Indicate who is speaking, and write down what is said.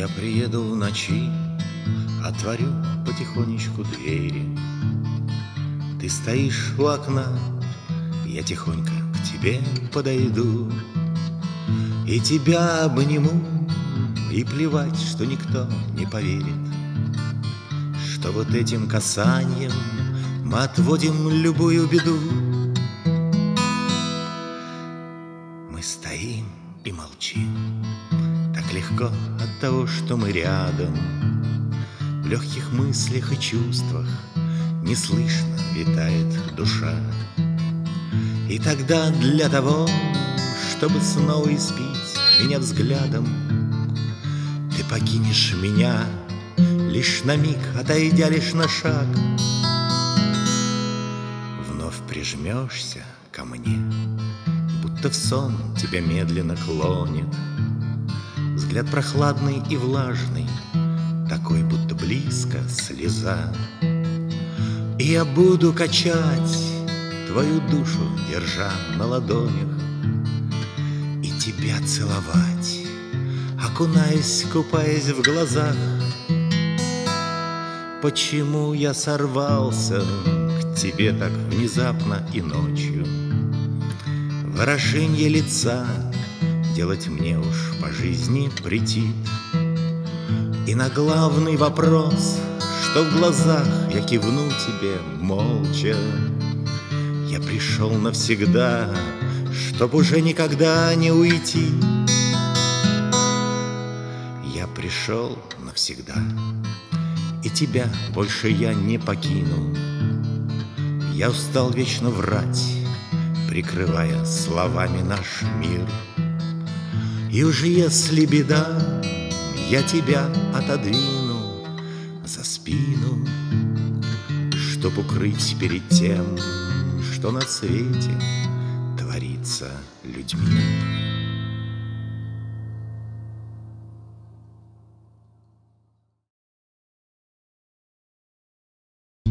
Speaker 1: Я приеду в ночи, отворю потихонечку двери. Ты стоишь у окна, я тихонько к тебе подойду и тебя обниму, и плевать, что никто не поверит, что вот этим касанием мы отводим любую беду. Мы стоим и молчим, так легко от того, что мы рядом. В легких мыслях и чувствах неслышно витает душа. И тогда для того, чтобы снова испить меня взглядом, ты покинешь меня лишь на миг, отойдя лишь на шаг. Вновь прижмешься ко мне, будто в сон тебя медленно клонит. Взгляд прохладный и влажный, такой, будто близко слеза. И я буду качать твою душу, держа на ладонях, и тебя целовать, окунаясь, купаясь в глазах. Почему я сорвался к тебе так внезапно и ночью? Выражение лица делать мне уж по жизни претит. И на главный вопрос, что в глазах, я кивну тебе молча. Я пришел навсегда, чтоб уже никогда не уйти. Я пришел навсегда, и тебя больше я не покину. Я устал вечно врать, прикрывая словами наш мир. И уж если беда, я тебя отодвину за спину, чтоб укрыть перед тем, что на свете творится людьми.